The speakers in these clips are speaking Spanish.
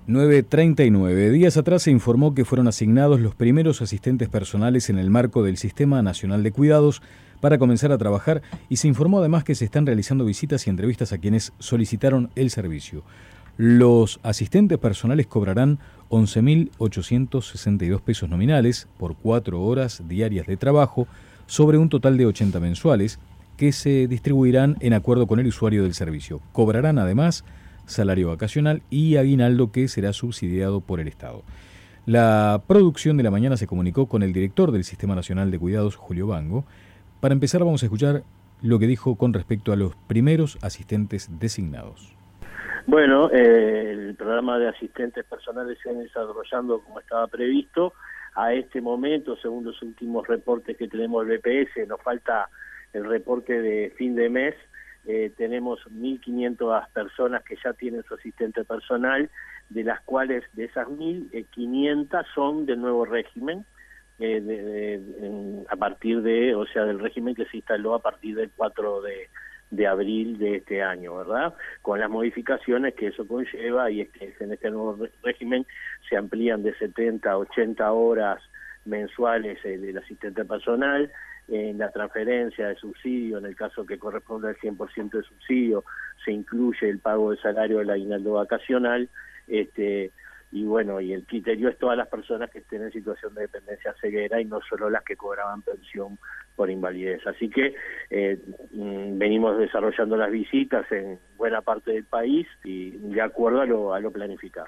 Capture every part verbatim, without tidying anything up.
nueve treinta y nueve. Días atrás se informó que fueron asignados los primeros asistentes personales en el marco del Sistema Nacional de Cuidados para comenzar a trabajar y se informó además que se están realizando visitas y entrevistas a quienes solicitaron el servicio. Los asistentes personales cobrarán once mil ochocientos sesenta y dos pesos nominales por cuatro horas diarias de trabajo sobre un total de ochenta mensuales que se distribuirán en acuerdo con el usuario del servicio. Cobrarán además salario vacacional y aguinaldo que será subsidiado por el Estado. La producción de la mañana se comunicó con el director del Sistema Nacional de Cuidados, Julio Bango. Para empezar vamos a escuchar lo que dijo con respecto a los primeros asistentes designados. Bueno, eh, el programa de asistentes personales se ha desarrollando como estaba previsto. A este momento, según los últimos reportes que tenemos del B P S, nos falta el reporte de fin de mes. Eh, tenemos mil quinientas personas que ya tienen su asistente personal, de las cuales de esas mil quinientas son del nuevo régimen, eh, de, de, en, a partir de, o sea, del régimen que se instaló a partir del cuatro de abril de este año, ¿verdad? Con las modificaciones que eso conlleva, y es que en este nuevo régimen se amplían de setenta a ochenta horas mensuales eh, del asistente personal. En la transferencia de subsidio, en el caso que corresponde al cien por ciento de subsidio, se incluye el pago de salario del aguinaldo vacacional, este, y bueno, y el criterio es todas las personas que estén en situación de dependencia severa y no solo las que cobraban pensión por invalidez. Así que eh, venimos desarrollando las visitas en buena parte del país y de acuerdo a lo, a lo planificado.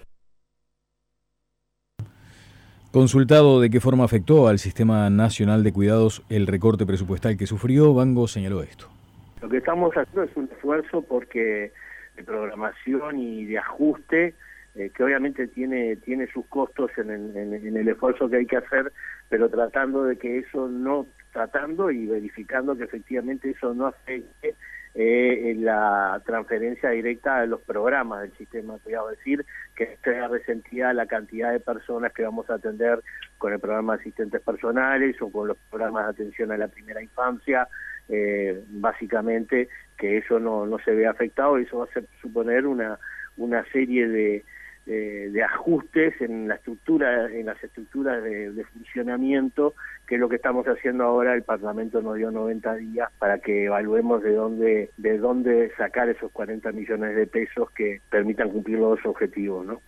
Consultado de qué forma afectó al Sistema Nacional de Cuidados el recorte presupuestal que sufrió, Bango señaló esto. Lo que estamos haciendo es un esfuerzo porque de programación y de ajuste, eh, que obviamente tiene tiene sus costos en el, en, en el esfuerzo que hay que hacer, pero tratando de que eso no, tratando y verificando que efectivamente eso no afecte Eh, en la transferencia directa de los programas del sistema de cuidado, es decir, que esté resentida la cantidad de personas que vamos a atender con el programa de asistentes personales o con los programas de atención a la primera infancia, eh, básicamente que eso no, no se vea afectado, y eso va a ser, suponer una, una serie de, de, de ajustes en la estructura, en las estructuras de, de funcionamiento, que es lo que estamos haciendo ahora. El Parlamento nos dio noventa días para que evaluemos de dónde de dónde sacar esos cuarenta millones de pesos que permitan cumplir los dos objetivos, ¿no?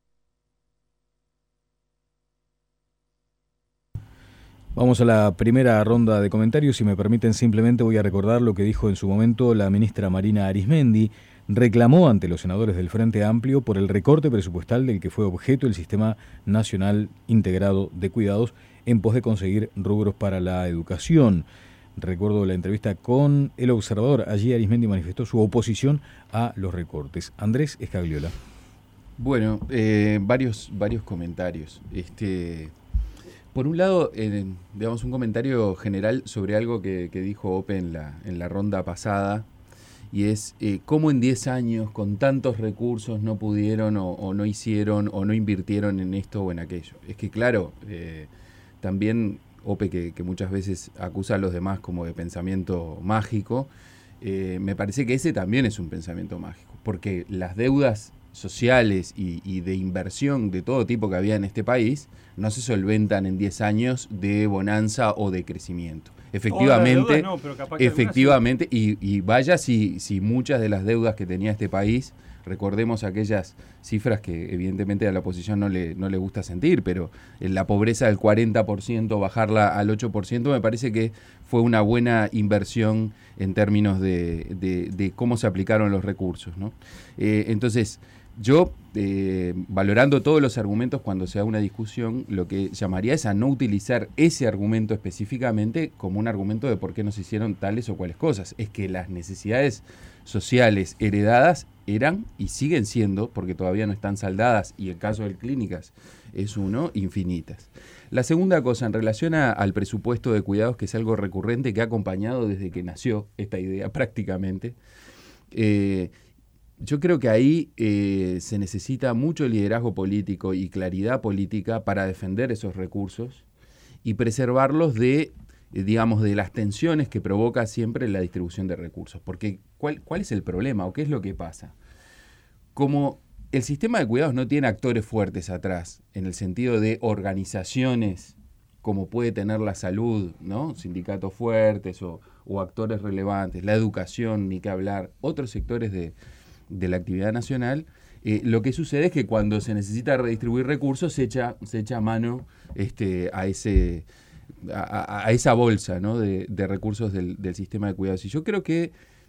Vamos a la primera ronda de comentarios. Si me permiten, simplemente voy a recordar lo que dijo en su momento la ministra Marina Arizmendi. Reclamó ante los senadores del Frente Amplio por el recorte presupuestal del que fue objeto el Sistema Nacional Integrado de Cuidados en pos de conseguir rubros para la educación. Recuerdo la entrevista con El Observador. Allí Arizmendi manifestó su oposición a los recortes. Andrés Escagliola. Bueno, eh, varios, varios comentarios. Este, por un lado, eh, digamos un comentario general sobre algo que, que dijo Ope en la, en la ronda pasada, y es eh, cómo en diez años, con tantos recursos, no pudieron o, o no hicieron o no invirtieron en esto o en aquello. Es que claro, eh, también Ope, que, que muchas veces acusa a los demás como de pensamiento mágico, eh, me parece que ese también es un pensamiento mágico, porque las deudas sociales y, y de inversión de todo tipo que había en este país no se solventan en diez años de bonanza o de crecimiento. Efectivamente, no, pero capaz que efectivamente, sí. y, y vaya si, si muchas de las deudas que tenía este país, recordemos aquellas cifras que evidentemente a la oposición no le, no le gusta sentir, pero en la pobreza del cuarenta por ciento, bajarla al ocho por ciento, me parece que fue una buena inversión en términos de, de, de cómo se aplicaron los recursos, ¿no? Eh, entonces, yo, eh, valorando todos los argumentos cuando se da una discusión, lo que llamaría es a no utilizar ese argumento específicamente como un argumento de por qué no se hicieron tales o cuales cosas. Es que las necesidades sociales heredadas eran y siguen siendo, porque todavía no están saldadas, y el caso del Clínicas es uno, infinitas. La segunda cosa, en relación a, al presupuesto de cuidados, que es algo recurrente que ha acompañado desde que nació esta idea prácticamente, eh, yo creo que ahí eh, se necesita mucho liderazgo político y claridad política para defender esos recursos y preservarlos de, eh, digamos, de las tensiones que provoca siempre la distribución de recursos. Porque ¿cuál, cuál es el problema o qué es lo que pasa? Como el sistema de cuidados no tiene actores fuertes atrás, en el sentido de organizaciones como puede tener la salud, ¿no? Sindicatos fuertes o, o actores relevantes, la educación, ni qué hablar, otros sectores de, de la actividad nacional. Eh, lo que sucede es que cuando se necesita redistribuir recursos se echa, se echa mano este, a, ese, a, a esa bolsa, ¿no? de, de recursos del, del sistema de cuidados. Y yo creo que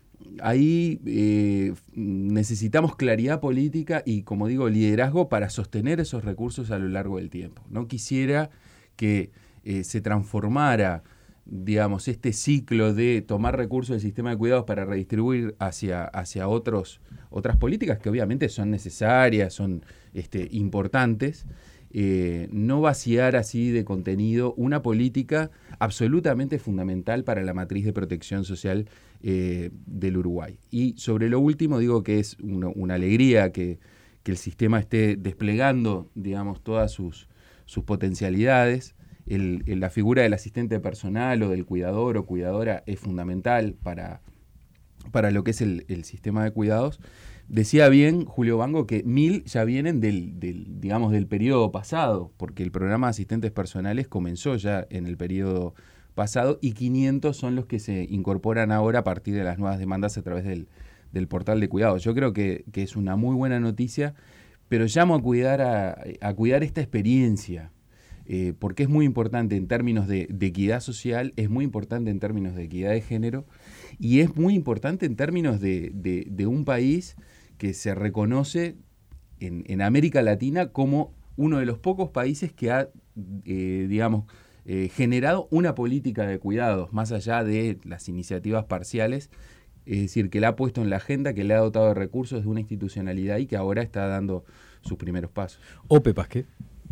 ahí eh, necesitamos claridad política y, como digo, liderazgo para sostener esos recursos a lo largo del tiempo. No quisiera que eh, se transformara, digamos, este ciclo de tomar recursos del sistema de cuidados para redistribuir hacia, hacia otros, otras políticas que obviamente son necesarias, son este, importantes, eh, no vaciar así de contenido una política absolutamente fundamental para la matriz de protección social eh, del Uruguay. Y sobre lo último digo que es una, una alegría que, que el sistema esté desplegando, digamos, todas sus, sus potencialidades. El, el, la figura del asistente personal o del cuidador o cuidadora es fundamental para, para lo que es el, el sistema de cuidados. Decía bien Julio Bango que mil ya vienen del, del, digamos, del periodo pasado, porque el programa de asistentes personales comenzó ya en el periodo pasado y quinientos son los que se incorporan ahora a partir de las nuevas demandas a través del, del portal de cuidados. Yo creo que, que es una muy buena noticia, pero llamo a cuidar, a, a cuidar esta experiencia. Eh, porque es muy importante en términos de, de equidad social, es muy importante en términos de equidad de género y es muy importante en términos de, de, de un país que se reconoce en, en América Latina como uno de los pocos países que ha, eh, digamos, eh, generado una política de cuidados, más allá de las iniciativas parciales, es decir, que la ha puesto en la agenda, que le ha dotado de recursos de una institucionalidad y que ahora está dando sus primeros pasos. Ope Pasquet.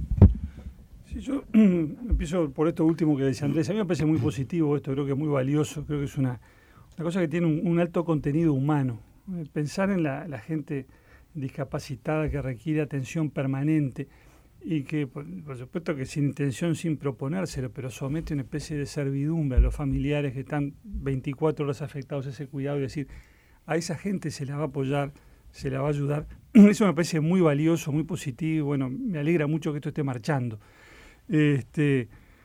Sí, yo empiezo por esto último que decía Andrés. A mí me parece muy positivo esto, creo que es muy valioso, creo que es una, una cosa que tiene un, un alto contenido humano. Pensar en la, la gente discapacitada que requiere atención permanente y que, por, por supuesto que sin intención, sin proponérselo, pero somete una especie de servidumbre a los familiares que están veinticuatro horas afectados a ese cuidado y decir, a esa gente se la va a apoyar, se la va a ayudar. Eso me parece muy valioso, muy positivo. Bueno, me alegra mucho que esto esté marchando. Este,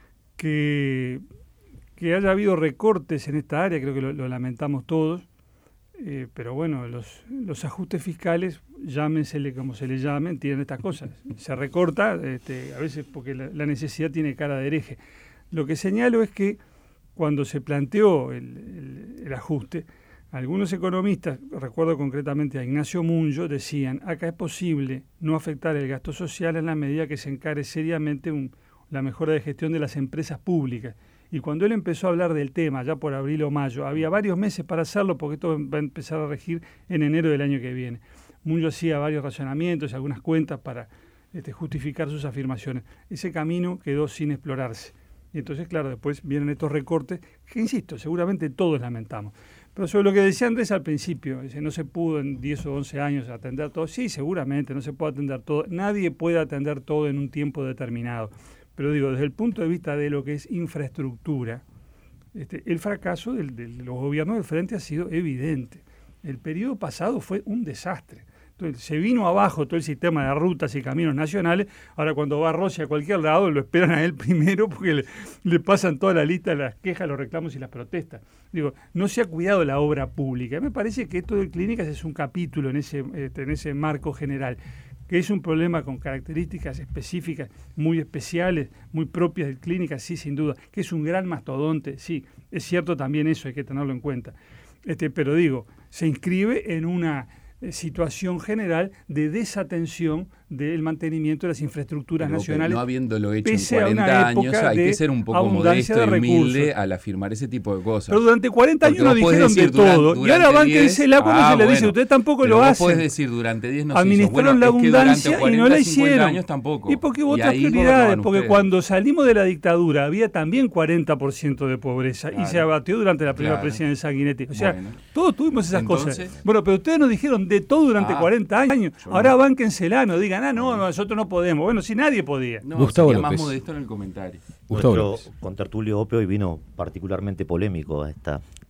que, que haya habido recortes en esta área, creo que lo, lo lamentamos todos, eh, pero bueno, los, los ajustes fiscales, llámensele como se le llamen, tienen estas cosas. Se recorta, este, a veces porque la, la necesidad tiene cara de hereje. Lo que señalo es que cuando se planteó el, el, el ajuste, algunos economistas, recuerdo concretamente a Ignacio Munjo, decían, acá es posible no afectar el gasto social en la medida que se encare seriamente un la mejora de gestión de las empresas públicas. Y cuando él empezó a hablar del tema, ya por abril o mayo, había varios meses para hacerlo porque esto va a empezar a regir en enero del año que viene. Munjo hacía varios razonamientos y algunas cuentas para este, justificar sus afirmaciones. Ese camino quedó sin explorarse. Y entonces, claro, después vienen estos recortes que, insisto, seguramente todos lamentamos. Pero sobre lo que decía Andrés al principio, dice, no se pudo en diez o once años atender todo. Sí, seguramente no se puede atender todo. Nadie puede atender todo en un tiempo determinado. Pero digo, desde el punto de vista de lo que es infraestructura, este, el fracaso del, de los gobiernos del Frente ha sido evidente. El periodo pasado fue un desastre. Entonces, se vino abajo todo el sistema de rutas y caminos nacionales. Ahora cuando va Rossi a cualquier lado lo esperan a él primero porque le, le pasan toda la lista de las quejas, los reclamos y las protestas. Digo, no se ha cuidado la obra pública. Me parece que esto de clínicas es un capítulo en ese, este, en ese marco general, que es un problema con características específicas, muy especiales, muy propias de clínicas, sí, sin duda, que es un gran mastodonte, sí, es cierto también eso, hay que tenerlo en cuenta. Este, pero digo, se inscribe en una eh, situación general de desatención del mantenimiento de las infraestructuras Pero, nacionales. No habiéndolo hecho en cuarenta años, hay que ser un poco modesto y humilde al afirmar ese tipo de cosas. Pero durante cuarenta años nos dijeron de todo. Durante, y ahora bánquensela cuando ah, se le bueno, dice, ustedes tampoco lo hacen. Puedes decir durante diez no administraron se hizo. Bueno, la abundancia es que y no la hicieron. Años tampoco. Y porque hubo otras prioridades, porque ustedes. Cuando salimos de la dictadura había también cuarenta por ciento de pobreza claro. y se abatió durante la primera claro. presidencia de Sanguinetti. O sea, bueno. todos tuvimos esas Entonces, cosas. Bueno, pero ustedes nos dijeron de todo durante ah, cuarenta años. Ahora no. bánquensela, no digan, ah, no, nosotros no podemos. Bueno, si nadie podía. No, Gustavo sería López. Más modesto en el comentario. Gustavo Nuestro contertulio Ope hoy vino particularmente polémico a esta,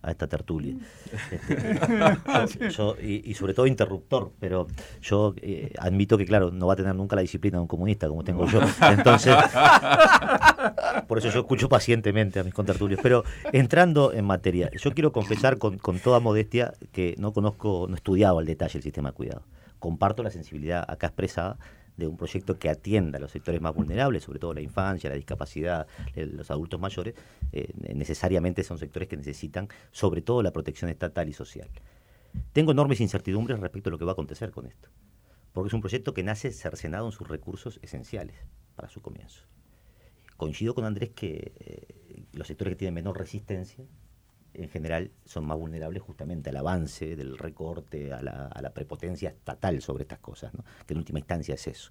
a esta tertulia. Este, yo, yo, y, y sobre todo interruptor, pero yo eh, admito que, claro, no va a tener nunca la disciplina de un comunista como tengo yo. Entonces, por eso yo escucho pacientemente a mis contertulios. Pero entrando en materia, yo quiero confesar con, con toda modestia que no conozco, no he estudiado al detalle el sistema de cuidado. Comparto la sensibilidad acá expresada de un proyecto que atienda a los sectores más vulnerables, sobre todo la infancia, la discapacidad, los adultos mayores. Eh, necesariamente son sectores que necesitan sobre todo la protección estatal y social. Tengo enormes incertidumbres respecto a lo que va a acontecer con esto, porque es un proyecto que nace cercenado en sus recursos esenciales para su comienzo. Coincido con Andrés que eh, los sectores que tienen menor resistencia en general son más vulnerables justamente al avance del recorte, a la, a la prepotencia estatal sobre estas cosas, ¿no? Que en última instancia es eso.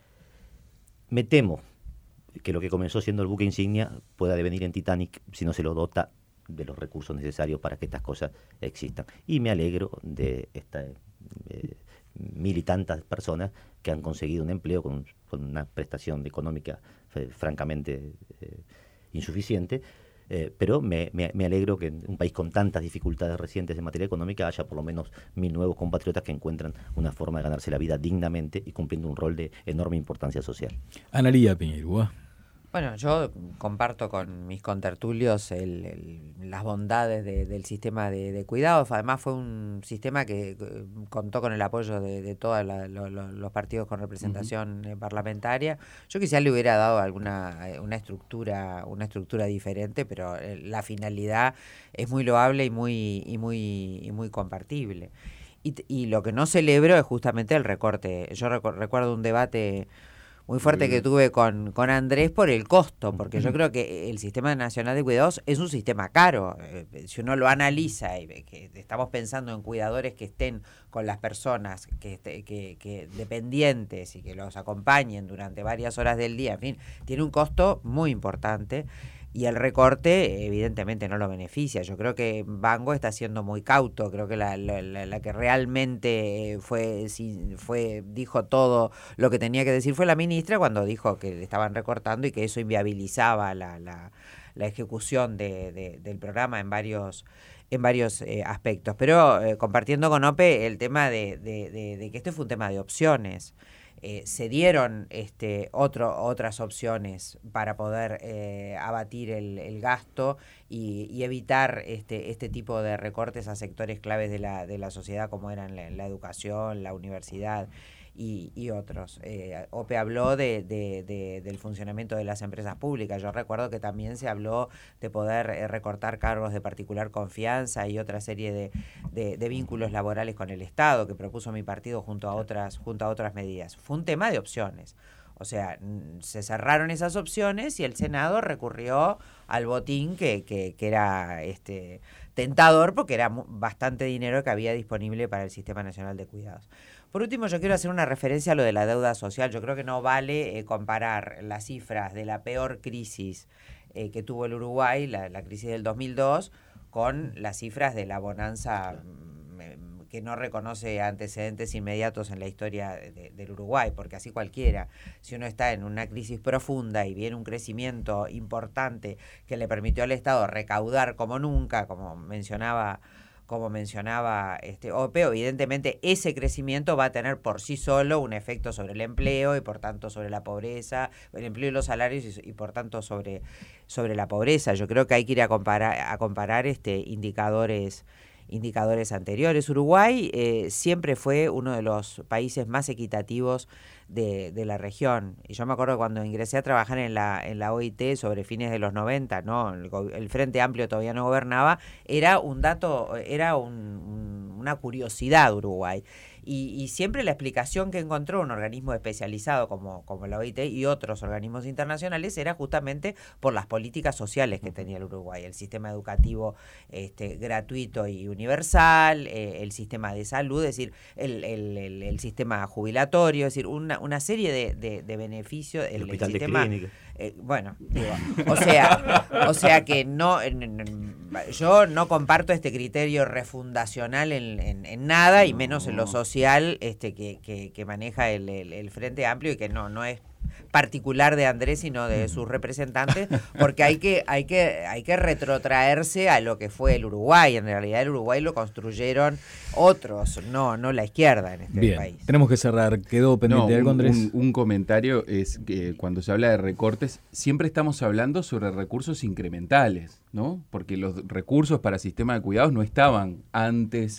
Me temo que lo que comenzó siendo el buque insignia pueda devenir en Titanic si no se lo dota de los recursos necesarios para que estas cosas existan. Y me alegro de estas eh, mil y tantas personas que han conseguido un empleo con, con una prestación económica eh, francamente eh, insuficiente. Eh, pero me, me, me alegro que en un país con tantas dificultades recientes en materia económica haya por lo menos mil nuevos compatriotas que encuentran una forma de ganarse la vida dignamente y cumpliendo un rol de enorme importancia social. Analía Piñeirúa. Bueno, yo comparto con mis contertulios el, el, las bondades de, del sistema de, de cuidados. Además fue un sistema que contó con el apoyo de, de todos lo, lo, los partidos con representación uh-huh. parlamentaria. Yo quizás le hubiera dado alguna una estructura una estructura diferente, pero la finalidad es muy loable y muy y muy y muy compartible. Y, y lo que no celebro es justamente el recorte. Yo recu- recuerdo un debate muy fuerte que tuve con, con Andrés por el costo, porque yo creo que el Sistema Nacional de Cuidados es un sistema caro. Eh, si uno lo analiza y ve que estamos pensando en cuidadores que estén con las personas que, que, que dependientes y que los acompañen durante varias horas del día, en fin, tiene un costo muy importante. Y el recorte evidentemente no lo beneficia. Yo creo que Bango está siendo muy cauto. Creo que la, la, la que realmente fue, fue dijo todo lo que tenía que decir fue la ministra cuando dijo que le estaban recortando y que eso inviabilizaba la, la, la ejecución de, de, del programa en varios en varios eh, aspectos. Pero eh, compartiendo con Ope el tema de, de, de, de que este fue un tema de opciones. Eh, se dieron este, otro, otras opciones para poder eh, abatir el, el gasto y, y evitar este, este tipo de recortes a sectores claves de la, de la sociedad como eran la, la educación, la universidad y, y otros. Eh, Ope habló de, de, de, del funcionamiento de las empresas públicas. Yo recuerdo que también se habló de poder eh, recortar cargos de particular confianza y otra serie de, de, de vínculos laborales con el Estado que propuso mi partido junto a otras, junto a otras medidas. Fue un tema de opciones. O sea, se cerraron esas opciones y el Senado recurrió al botín que, que, que era este tentador porque era bastante dinero que había disponible para el Sistema Nacional de Cuidados. Por último, yo quiero hacer una referencia a lo de la deuda social. Yo creo que no vale eh, comparar las cifras de la peor crisis eh, que tuvo el Uruguay, la, la crisis del dos mil dos, con las cifras de la bonanza eh, que no reconoce antecedentes inmediatos en la historia de, del Uruguay, porque así cualquiera, si uno está en una crisis profunda y viene un crecimiento importante que le permitió al Estado recaudar como nunca, como mencionaba como mencionaba este Ope, evidentemente ese crecimiento va a tener por sí solo un efecto sobre el empleo y por tanto sobre la pobreza, el empleo y los salarios y, y por tanto sobre, sobre la pobreza. Yo creo que hay que ir a comparar, a comparar este indicadores indicadores anteriores. Uruguay eh, siempre fue uno de los países más equitativos de, de la región. Y yo me acuerdo cuando ingresé a trabajar en la en la O I T sobre fines de los noventa, ¿no? El, el Frente Amplio todavía no gobernaba, era un dato, era un, un, una curiosidad Uruguay. Y, y siempre la explicación que encontró un organismo especializado como, como la O I T y otros organismos internacionales era justamente por las políticas sociales que tenía el Uruguay, el sistema educativo este, gratuito y universal, eh, el sistema de salud, es decir, el, el, el, el sistema jubilatorio, es decir, una, una serie de, de, de beneficios. El, el hospital el sistema, de clínica. Eh, bueno, digo, o sea, o sea que no, en, en, yo no comparto este criterio refundacional en, en, en nada y menos en lo social este que, que, que maneja el, el, el Frente Amplio y que no, no es particular de Andrés, sino de sus representantes, porque hay que, hay que, hay que retrotraerse a lo que fue el Uruguay. En realidad el Uruguay lo construyeron otros, no, no la izquierda en este Bien, país. Tenemos que cerrar. ¿Quedó pendiente no, algo, un, Andrés? Un, un comentario es que cuando se habla de recortes, siempre estamos hablando sobre recursos incrementales, ¿no? Porque los recursos para sistema de cuidados no estaban antes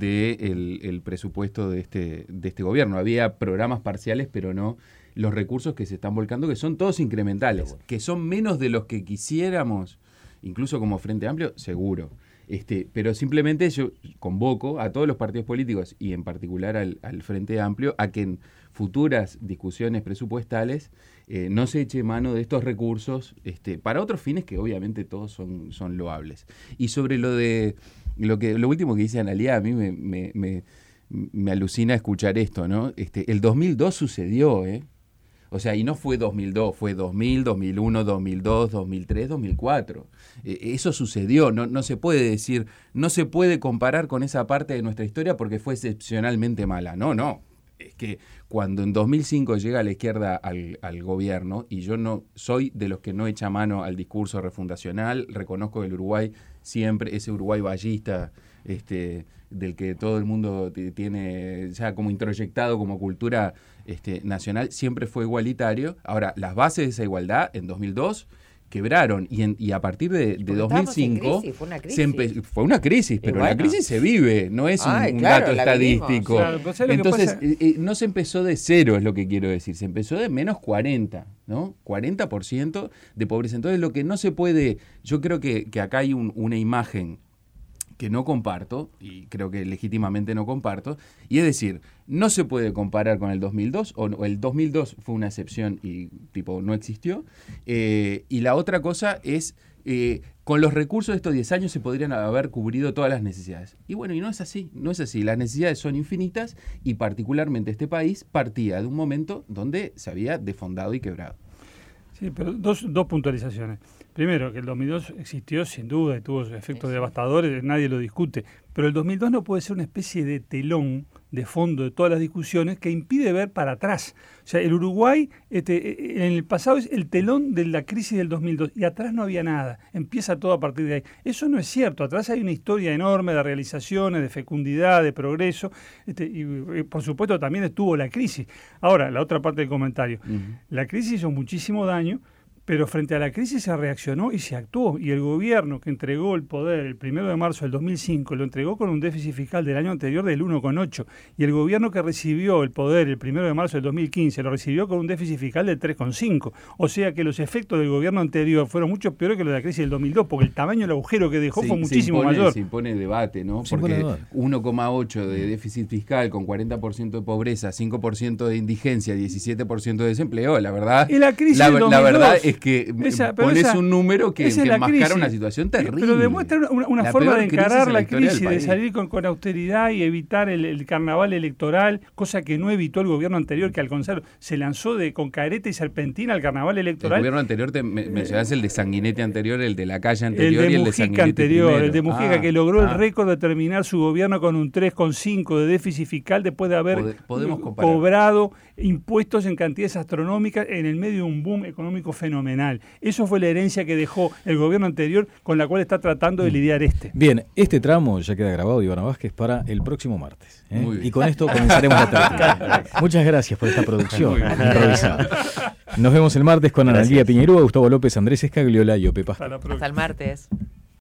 del el presupuesto de este, de este gobierno. Había programas parciales, pero no los recursos que se están volcando, que son todos incrementales, que son menos de los que quisiéramos, incluso como Frente Amplio, seguro. Este, pero simplemente yo convoco a todos los partidos políticos y en particular al, al Frente Amplio a que en futuras discusiones presupuestales eh, no se eche mano de estos recursos este, para otros fines que obviamente todos son, son loables. Y sobre lo de lo que lo último que dice Analía, a mí me, me, me, me alucina escuchar esto, ¿no? Este, el dos mil dos sucedió, ¿eh? O sea, y no fue dos mil dos, fue dos mil, dos mil uno, dos mil dos, dos mil tres, dos mil cuatro. Eh, eso sucedió, no, no se puede decir, no se puede comparar con esa parte de nuestra historia porque fue excepcionalmente mala. No, no. Es que cuando en dos mil cinco llega la izquierda al, al gobierno, y yo no soy de los que no echa mano al discurso refundacional, reconozco que el Uruguay siempre, ese Uruguay ballista, este, del que todo el mundo tiene ya como introyectado como cultura este, nacional, siempre fue igualitario. Ahora, las bases de esa igualdad en dos mil dos quebraron y, en, y a partir de, de dos mil cinco crisis, fue una crisis, se empe- fue una crisis pero bueno. La crisis se vive, no es un, Ay, un claro, dato estadístico. Claro, pues, entonces eh, eh, no se empezó de cero, es lo que quiero decir, se empezó de menos cuarenta, ¿no? cuarenta por ciento de pobreza. Entonces lo que no se puede, yo creo que, que acá hay un, una imagen que no comparto, y creo que legítimamente no comparto, y es decir, no se puede comparar con el dos mil dos, o, o el dos mil dos fue una excepción y tipo no existió, eh, y la otra cosa es, eh, con los recursos de estos diez años se podrían haber cubrido todas las necesidades. Y bueno, y no es así, no es así, las necesidades son infinitas, y particularmente este país partía de un momento donde se había desfondado y quebrado. Sí, pero dos, dos puntualizaciones. Primero, que el dos mil dos existió sin duda y tuvo efectos devastadores, nadie lo discute, pero el dos mil dos no puede ser una especie de telón de fondo de todas las discusiones que impide ver para atrás. O sea, el Uruguay este, en el pasado es el telón de la crisis del dos mil dos y atrás no había nada, empieza todo a partir de ahí. Eso no es cierto, atrás hay una historia enorme de realizaciones, de fecundidad, de progreso, este, y, y por supuesto también estuvo la crisis. Ahora, la otra parte del comentario, uh-huh. La crisis hizo muchísimo daño, pero frente a la crisis se reaccionó y se actuó, y el gobierno que entregó el poder el primero de marzo del dos mil cinco lo entregó con un déficit fiscal del año anterior del uno coma ocho, y el gobierno que recibió el poder el primero de marzo del dos mil quince lo recibió con un déficit fiscal del tres coma cinco, o sea que los efectos del gobierno anterior fueron mucho peores que los de la crisis del dos mil dos, porque el tamaño del agujero que dejó sí, fue muchísimo se impone, mayor. Se impone debate, ¿no? Se porque debate. uno coma ocho de déficit fiscal con cuarenta por ciento de pobreza, cinco por ciento de indigencia, diecisiete por ciento de desempleo, la verdad, y la, crisis la, del dos mil dos, la verdad es que esa, pones esa, un número que, que enmascara crisis. una situación terrible. Pero demuestra una, una forma de encarar la crisis, de salir con, con austeridad y evitar el, el carnaval electoral, cosa que no evitó el gobierno anterior, que al contrario se lanzó de con careta y serpentina al carnaval electoral. El gobierno anterior, te me, mencionás el de Sanguinetti anterior, el de la calle anterior el de y el de Mujica Sanguinetti anterior, primero. el de Mujica ah, que logró ah. el récord de terminar su gobierno con un tres coma cinco de déficit fiscal después de haber Pod podemos cobrado impuestos en cantidades astronómicas en el medio de un boom económico fenomenal. Eso fue la herencia que dejó el gobierno anterior, con la cual está tratando de lidiar este. Bien, este tramo ya queda grabado, Ivana Vázquez, para el próximo martes, ¿eh? Y con esto comenzaremos la tertulia. Muchas gracias por esta producción improvisada. Nos vemos el martes con Analía Piñerúa, Gustavo López, Andrés Escagliola y Ope Pastor. Hasta el martes.